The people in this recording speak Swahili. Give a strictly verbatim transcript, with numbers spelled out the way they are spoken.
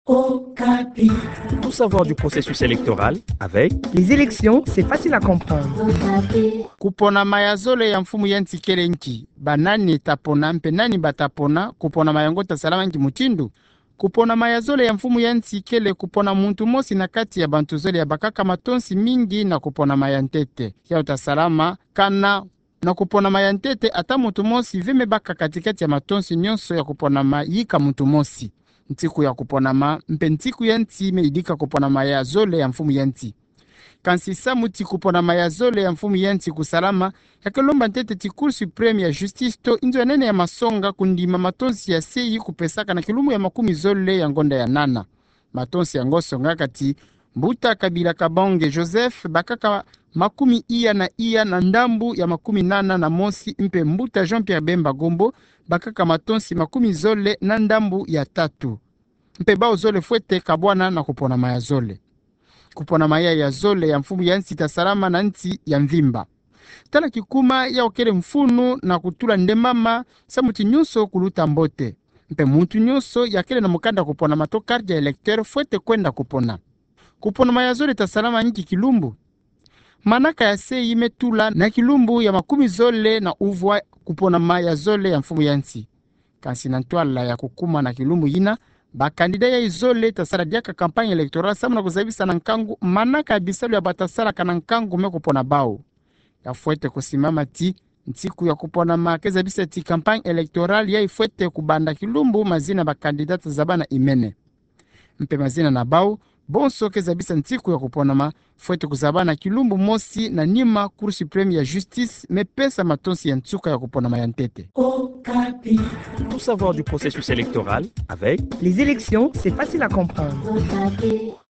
Okapi. Tout savoir du processus électoral avec les élections, c'est facile à comprendre. Kupona mayazole ya mfumu ya ntikele nchi banani tapona mpe nani batapona kupona mayangota salama nchi mutindu kupona mayazole ya mfumu ya ntikele kupona muntu mosi na kati ya bantuzole ya bakaka matonsi mingi na kupona mayantete ya utasalama kana na kupona mayantete ata muntu mosi vime baka katikati ya matonsi nyonso ya kupona mayika muntu mosi ntiku ya kupona ma mpe ntiku ya nti meidika kupona mayazole ya mfumu ya nti kansisa muti kupona mayazole ya mfumu ya nti kusalama yakelomba ntete ti Cour supreme ya justice to inzo ya nene ya masonga kundima matonsi ya seyi kupesaka na kilumu ya makumi zole ya ngonda ya nana matonsi ya ngoso ngakati Mbuta Kabila Kabonge Joseph bakaka makumi iya na iya na ndambu ya makumi nana na mosi mpe Mbuta Jean-Pierre Bemba Gombo bakaka matonsi makumi zole na ndambu ya tatu mpe bao zole fuete kabwana na kupona maya zole kupona maya ya zole ya mfumu ya nsi tasalama na nti ya mvimba tala kikuma ya okele mfunu na kutula ndemama samuti nyuso kuluta mbote mpe muntu nyuso yakele na mukanda kupona matokardi ya elekteur fuete kwenda kupona kupona mayazole tasalama niki kilumbu manaka ya seyi metula na kilumbu ya makumi zole na uvwa kupona mayazole ya mfumu ya nsi kansi na ntwala ya kukuma na kilumbu yina bakandida ya izole tasala diaka kampanye elektoral samu na kuzabisa na nkangu manaka ya bisalu ya batasala kana nkangu me kupona bao ya fuete kusimama ti ntiku ya kupona makeza bisa ti kampanye elektoral ya ifuete kubanda kilumbu mazina bakandidata zabana imene mpe mazina na bao bonso keza bisa ntiku ya kupona ma fuete kuzabana kilumbu mosi na nima Cour supreme ya justice mepesa matonsi ya ntsuka ya kupona mayantete. Okapi. tout savoir du processus électoral avec Les élections, c'est facile à comprendre. Okapi.